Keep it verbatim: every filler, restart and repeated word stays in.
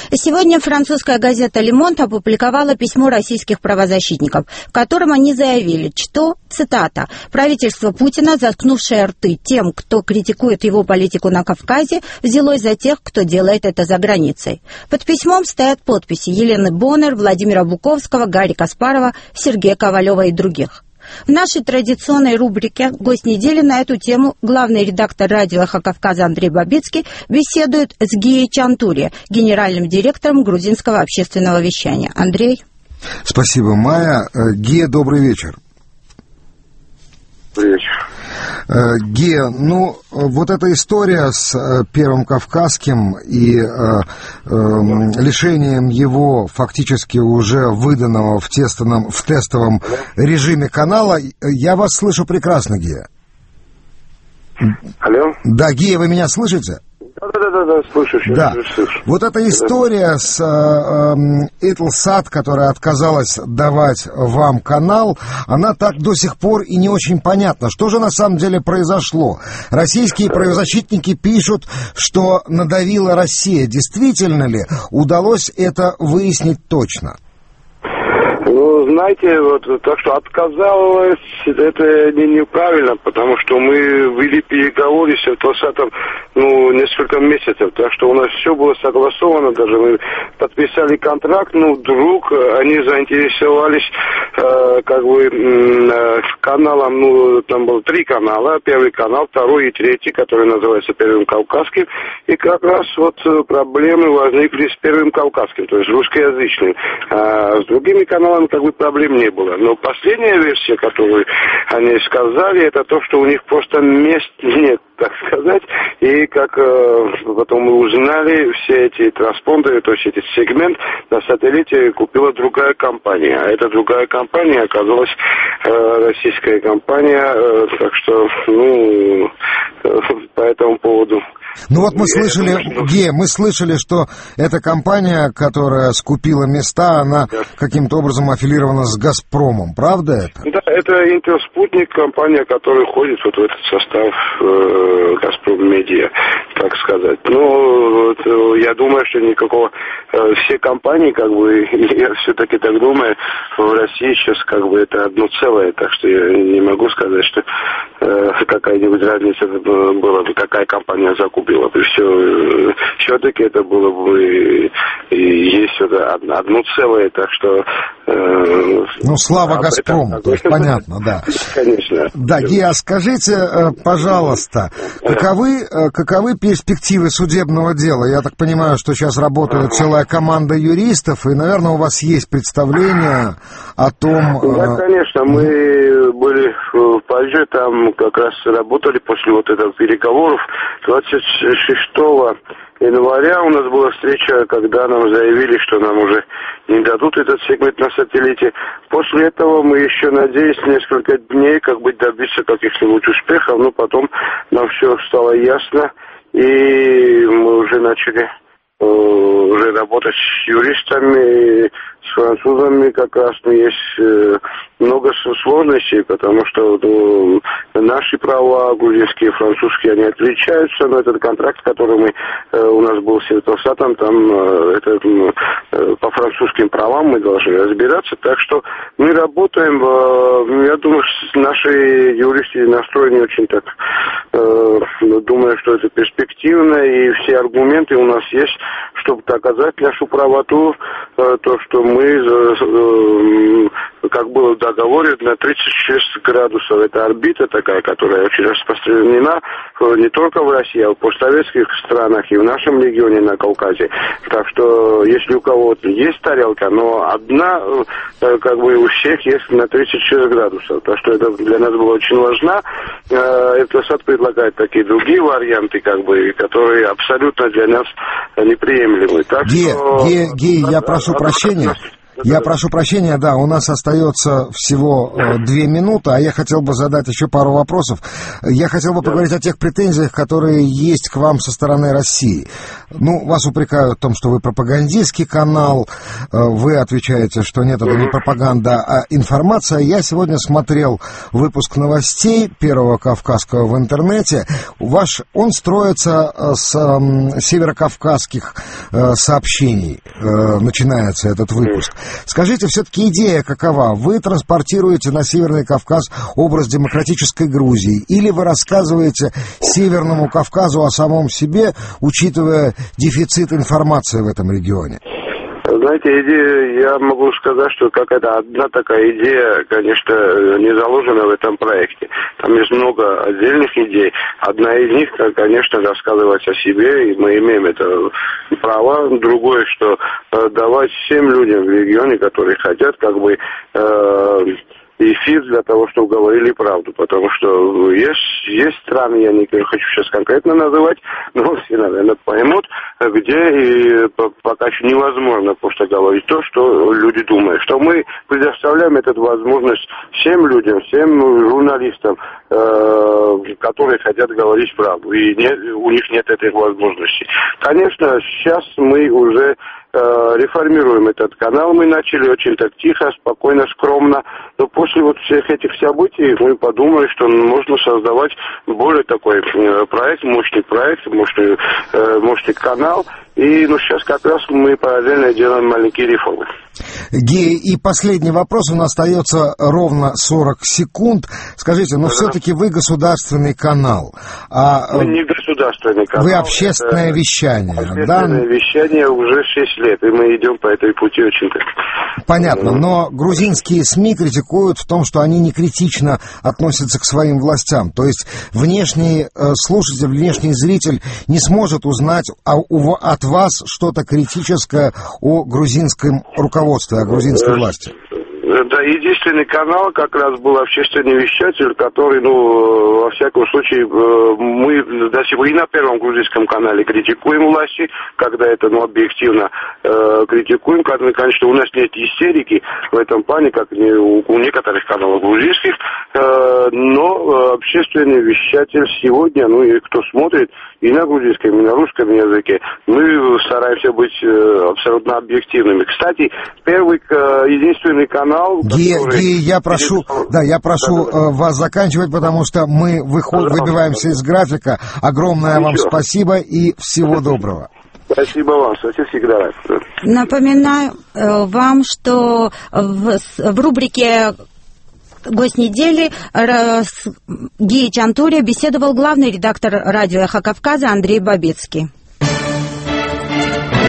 Сегодня французская газета «Le Monde» опубликовала письмо российских правозащитников, в котором они заявили, что, цитата, «правительство Путина, заткнувшее рты тем, кто критикует его политику на Кавказе, взялось за тех, кто делает это за границей». Под письмом стоят подписи Елены Боннер, Владимира Буковского, Гарри Каспарова, Сергея Ковалева и других. В нашей традиционной рубрике «Гость недели» на эту тему главный редактор радио «Эхо Кавказа» Андрей Бабицкий беседует с Гией Чантури, генеральным директором грузинского общественного вещания. Андрей. Спасибо, Майя. Гия, добрый вечер. Добрый вечер. Гия, ну, вот эта история с Первым Кавказским и э, э, лишением его фактически уже выданного в, тестовом, в тестовом режиме канала, я вас слышу прекрасно, Гия. Алло? Да, Гия, вы меня слышите? Да-да-да, слышу, да. слышу. Вот эта история с э, Eutelsat, которая отказалась давать вам канал, она так до сих пор и не очень понятна. Что же на самом деле произошло? Российские правозащитники пишут, что надавила Россия. Действительно ли удалось это выяснить точно? Ну, знаете, вот так что отказалась, это не, неправильно, потому что мы вели переговоры с Eutelsat'ом, ну, несколько месяцев, так что у нас все было согласовано, даже мы подписали контракт, но вдруг они заинтересовались, э, как бы, э, каналом, ну, там было три канала, первый канал, второй и третий, который называется Первым Кавказским, и как раз вот проблемы возникли с Первым Кавказским, то есть русскоязычным, а с другими каналами как бы проблем не было. Но последняя версия, которую они сказали, это то, что у них просто мест нет, так сказать. И как э, потом мы узнали, все эти транспондеры, то есть этот сегмент на сателлите купила другая компания. А эта другая компания оказалась э, российская компания. Э, так что, ну, э, по этому поводу... Ну вот мы слышали, Гея, мы слышали, что эта компания, которая скупила места, она да. каким-то образом аффилирована с «Газпромом», правда это? Да, это «Интерспутник», компания, которая входит вот в этот состав э, «Газпром Медиа», так сказать. Но вот, я думаю, что никакого... Э, все компании, как бы, я все-таки так думаю, в России сейчас как бы это одно целое, так что я не могу сказать, что э, какая-нибудь разница была бы, какая компания закупила. И все, все-таки это было бы и есть это одно целое, так что... Э, ну, слава а «Газпрому», то есть понятно, да. Конечно. Да, Гея, скажите, пожалуйста, каковы, каковы перспективы судебного дела? Я так понимаю, что сейчас работает целая команда юристов, и, наверное, у вас есть представление о том... Да, конечно, мы были в Париже, там как раз работали после вот этого переговоров. двадцать шестого января у нас была встреча, когда нам заявили, что нам уже не дадут этот сегмент на сателлите. После этого мы еще надеялись несколько дней как бы добиться каких-нибудь успехов, но потом нам все стало ясно, и мы уже начали э, уже работать с юристами, с французами как раз, но есть э, много сложностей, потому что ну, наши права, грузинские, французские, они отличаются, но этот контракт, который мы, э, у нас был с Eutelsat'ом, там э, это э, по французским правам мы должны разбираться, так что мы работаем, э, я думаю, наши юристы настроены очень так, э, думаю, что это перспективно, и все аргументы у нас есть, чтобы доказать нашу правоту, э, то, что мы, э, как было в договоре, на тридцать шесть градусов. Это орбита такая, которая очень распространена не только в России, а в постсоветских странах и в нашем регионе на Кавказе. Так что, если у кого-то есть тарелка, но одна, как бы у всех есть на тридцать шесть градусов. Так что это для нас было очень важно. Eutelsat предлагает такие другие варианты, как бы, которые абсолютно для нас неприемлемы. Так Ге, что... Ге, Ге, я прошу прощения. Я прошу прощения, да, у нас остается всего э, две минуты, а я хотел бы задать еще пару вопросов. Я хотел бы поговорить о тех претензиях, которые есть к вам со стороны России. Ну, вас упрекают в том, что вы пропагандистский канал, э, вы отвечаете, что нет, это не пропаганда, а информация. Я сегодня смотрел выпуск новостей Первого Кавказского в интернете. Ваш, он строится с э, северокавказских э, сообщений э, начинается этот выпуск. Скажите, все-таки идея какова? Вы транспортируете на Северный Кавказ образ демократической Грузии, или вы рассказываете Северному Кавказу о самом себе, учитывая дефицит информации в этом регионе? Знаете, идея, я могу сказать, что какая-то одна такая идея, конечно, не заложена в этом проекте. Там есть много отдельных идей. Одна из них, конечно, рассказывать о себе, и мы имеем это право. Другое, что давать всем людям в регионе, которые хотят, как бы... Э, эфир для того, чтобы говорили правду, потому что есть, есть страны, я не хочу сейчас конкретно называть, но все, наверное, поймут, где и пока еще невозможно просто говорить то, что люди думают. Что мы предоставляем эту возможность всем людям, всем журналистам, э, которые хотят говорить правду, и нет, у них нет этой возможности. Конечно, сейчас мы уже реформируем этот канал. Мы начали очень так тихо, спокойно, скромно. Но после вот всех этих событий мы подумали, что можно создавать более такой проект, мощный проект, мощный, мощный канал. И ну, сейчас как раз мы параллельно делаем маленькие реформы. Гея, и последний вопрос, у нас остается ровно сорок секунд. Скажите, но да. все-таки вы государственный канал. А... Мы не государственный канал. Вы общественное это... вещание. Общественное да? вещание уже шесть лет, и мы идем по этой пути очень так. Понятно, но грузинские СМИ критикуют в том, что они не критично относятся к своим властям. То есть внешний э, слушатель, внешний зритель не сможет узнать а, у, от вас что-то критическое о грузинском руководстве, о грузинской власти. Да, единственный канал как раз был общественный вещатель, который, ну, во всяком случае, мы до сих пор и на Первом грузинском канале критикуем власти, когда это, ну, объективно э, критикуем, когда, конечно, у нас нет истерики в этом плане, как у, у некоторых каналов грузинских, э, но общественный вещатель сегодня, ну, и кто смотрит, и на грузинском, и на русском языке, мы стараемся быть э, абсолютно объективными. Кстати, первый, э, единственный канал, Гея, Гея, я прошу, да, я прошу да, да, да. вас заканчивать, потому что мы выход, выбиваемся из графика. Огромное вам спасибо и всего доброго. Спасибо вам, кстати, всегда рад. Напоминаю э, вам, что в, в рубрике «Гость недели» с Геей Чантурия беседовал главный редактор радио «Эхо Кавказа» Андрей Бабицкий.